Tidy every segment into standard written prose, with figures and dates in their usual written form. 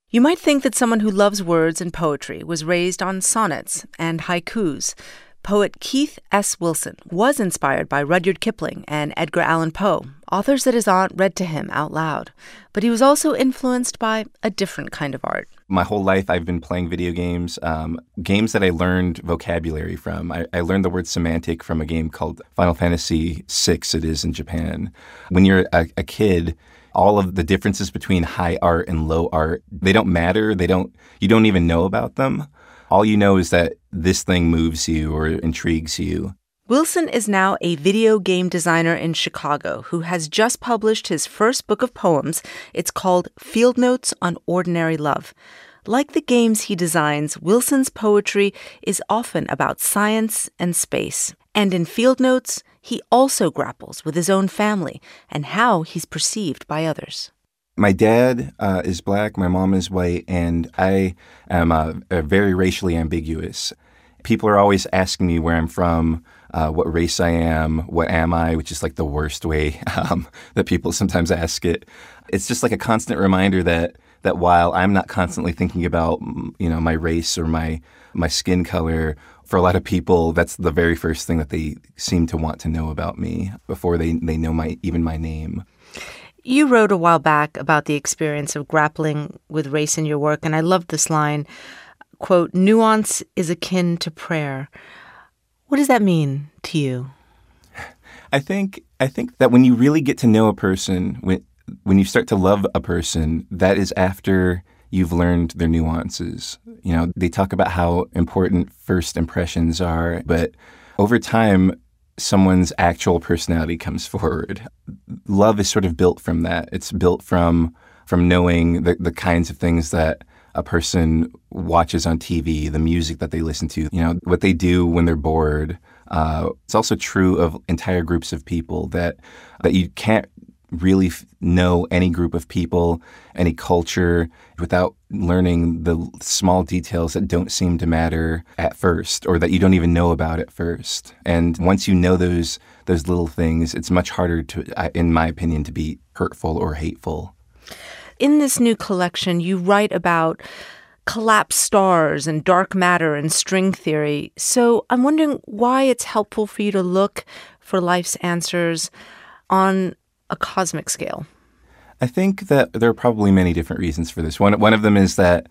You might think that someone who loves words and poetry was raised on sonnets and haikus. Poet Keith S. Wilson was inspired by Rudyard Kipling and Edgar Allan Poe, authors that his aunt read to him out loud. But he was also influenced by a different kind of art. My whole life I've been playing video games, games that I learned vocabulary from. I learned the word semantic from a game called Final Fantasy VI, it is in Japan. When you're a kid, all of the differences between high art and low art, they don't matter. You don't even know about them. All you know is that this thing moves you or intrigues you. Wilson is now a video game designer in Chicago who has just published his first book of poems. It's called Field Notes on Ordinary Love. Like the games he designs, Wilson's poetry is often about science and space. And in Field Notes, he also grapples with his own family and how he's perceived by others. My dad is black, my mom is white, and I am very racially ambiguous. People are always asking me where I'm from, what race I am, what am I, which is like the worst way that people sometimes ask it. It's just like a constant reminder that while I'm not constantly thinking about, my race or my skin color, for a lot of people, that's the very first thing that they seem to want to know about me before they know my name. You wrote a while back about the experience of grappling with race in your work, and I loved this line, quote, "Nuance is akin to prayer." What does that mean to you? I think that when you really get to know a person, when you start to love a person, that is after you've learned their nuances. They talk about how important first impressions are, but over time, someone's actual personality comes forward. Love is sort of built from that. It's built from knowing the kinds of things that a person watches on TV, the music that they listen to, what they do when they're bored. It's also true of entire groups of people that you can't really know any group of people, any culture, without learning the small details that don't seem to matter at first, or that you don't even know about at first. And once you know those little things, it's much harder to, in my opinion, to be hurtful or hateful. In this new collection, you write about collapsed stars and dark matter and string theory. So I'm wondering why it's helpful for you to look for life's answers on a cosmic scale. I think that there are probably many different reasons for this. One of them is that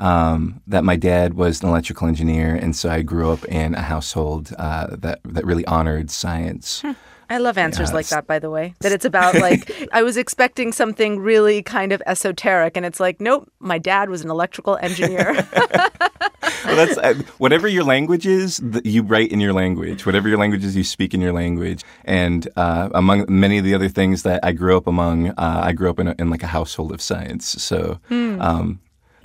my dad was an electrical engineer, and so I grew up in a household that really honored science. I love answers like that, by the way, that it's about I was expecting something really kind of esoteric, and it's like, nope, my dad was an electrical engineer. Well, that's whatever your language is, you write in your language. Whatever your language is, you speak in your language. And among many of the other things that I grew up among, I grew up in a household of science. So, one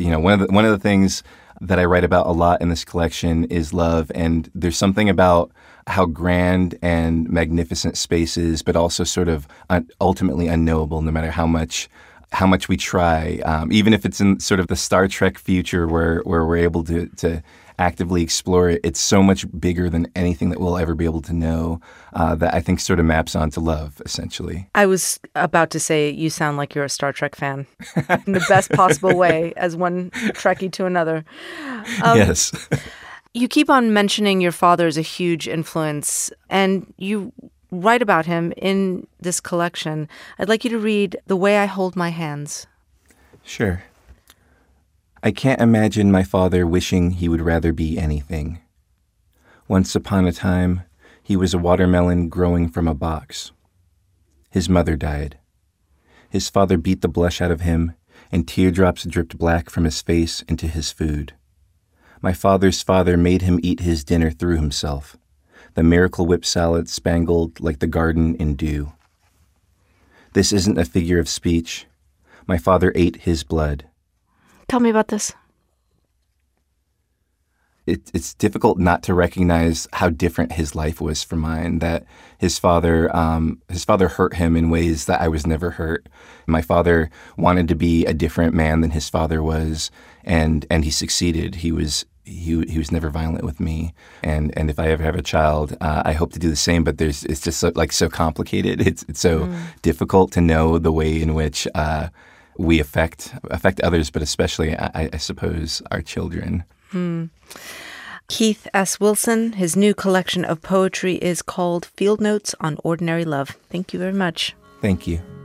of the things that I write about a lot in this collection is love. And there's something about how grand and magnificent space is, but also sort of ultimately unknowable, no matter how much we try, even if it's in sort of the Star Trek future where we're able to actively explore it. It's so much bigger than anything that we'll ever be able to know that I think sort of maps onto love, essentially. I was about to say, you sound like you're a Star Trek fan in the best possible way, as one Trekkie to another. Yes. You keep on mentioning your father as a huge influence, and you write about him in this collection. I'd like you to read The Way I Hold My Hands. Sure. I can't imagine my father wishing he would rather be anything. Once upon a time, he was a watermelon growing from a box. His mother died. His father beat the blush out of him, and teardrops dripped black from his face into his food. My father's father made him eat his dinner through himself. The Miracle Whip salad spangled like the garden in dew. This isn't a figure of speech. My father ate his blood. Tell me about this. It's difficult not to recognize how different his life was from mine, that his father hurt him in ways that I was never hurt. My father wanted to be a different man than his father was, and he succeeded. He was never violent with me, and if I ever have a child, I hope to do the same. But it's just so complicated. It's so difficult to know the way in which we affect others, but especially, I suppose, our children. Keith S. Wilson, his new collection of poetry is called Field Notes on Ordinary Love. Thank you very much. Thank you.